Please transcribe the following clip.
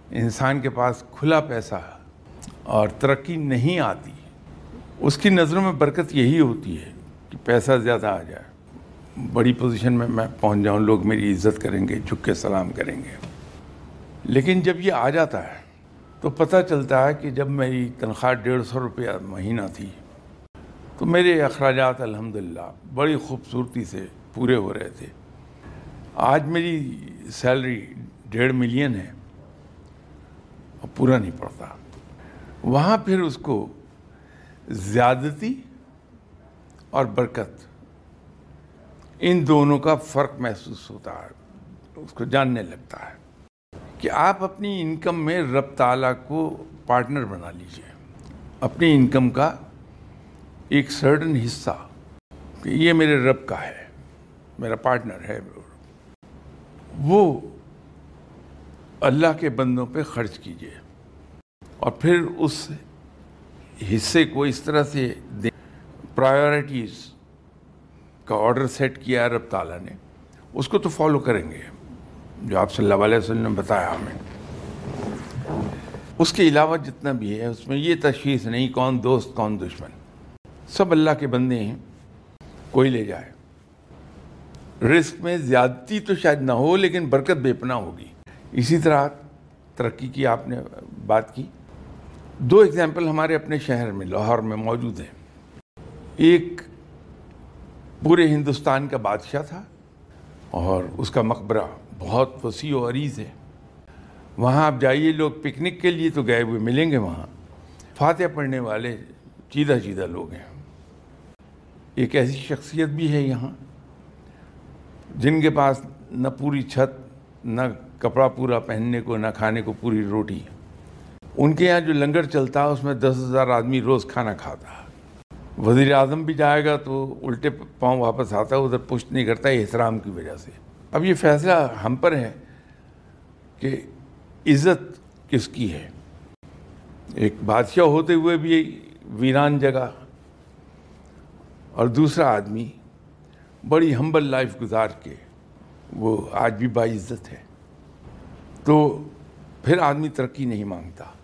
انسان کے پاس کھلا پیسہ اور ترقی نہیں آتی، اس کی نظروں میں برکت یہی ہوتی ہے کہ پیسہ زیادہ آ جائے، بڑی پوزیشن میں پہنچ جاؤں، لوگ میری عزت کریں گے، جھک کے سلام کریں گے۔ لیکن جب یہ آ جاتا ہے تو پتہ چلتا ہے کہ جب میری تنخواہ 150 روپیہ مہینہ تھی تو میرے اخراجات الحمدللہ بڑی خوبصورتی سے پورے ہو رہے تھے۔ آج میری سیلری 1.5 ملین ہے اور پورا نہیں پڑتا۔ وہاں پھر اس کو زیادتی اور برکت، ان دونوں کا فرق محسوس ہوتا ہے، اس کو جاننے لگتا ہے کہ آپ اپنی انکم میں رب تعالیٰ کو پارٹنر بنا لیجئے، اپنی انکم کا ایک سرٹن حصہ کہ یہ میرے رب کا ہے، میرا پارٹنر ہے، وہ اللہ کے بندوں پہ خرچ کیجئے، اور پھر اس حصے کو اس طرح سے دیں۔ پرائیورٹیز کا آرڈر سیٹ کیا رب تعالیٰ نے، اس کو تو فالو کریں گے جو آپ صلی اللہ علیہ وسلم نے بتایا ہمیں۔ اس کے علاوہ جتنا بھی ہے اس میں یہ تشخیص نہیں کون دوست کون دشمن، سب اللہ کے بندے ہیں، کوئی لے جائے۔ رزق میں زیادتی تو شاید نہ ہو لیکن برکت بے پناہ ہوگی۔ اسی طرح ترقی کی آپ نے بات کی، 2 ایگزامپل ہمارے اپنے شہر میں لاہور میں موجود ہیں۔ ایک پورے ہندوستان کا بادشاہ تھا اور اس کا مقبرہ بہت وسیع و عریض ہے، وہاں آپ جائیے، لوگ پکنک کے لیے تو گئے ہوئے ملیں گے، وہاں فاتحہ پڑھنے والے چیدہ لوگ ہیں۔ ایک ایسی شخصیت بھی ہے یہاں جن کے پاس نہ پوری چھت، نہ کپڑا پورا پہننے کو، نہ کھانے کو پوری روٹی۔ ان کے یہاں جو لنگر چلتا ہے اس میں 10,000 آدمی روز کھانا کھاتا ہے۔ وزیر اعظم بھی جائے گا تو الٹے پاؤں واپس آتا ہے، ادھر پشت نہیں کرتا ہے احترام کی وجہ سے۔ اب یہ فیصلہ ہم پر ہے کہ عزت کس کی ہے۔ ایک بادشاہ ہوتے ہوئے بھی ویران جگہ، اور دوسرا آدمی بڑی ہمبل لائف گزار کے وہ آج بھی باعزت ہے، تو پھر آدمی ترقی نہیں مانگتا۔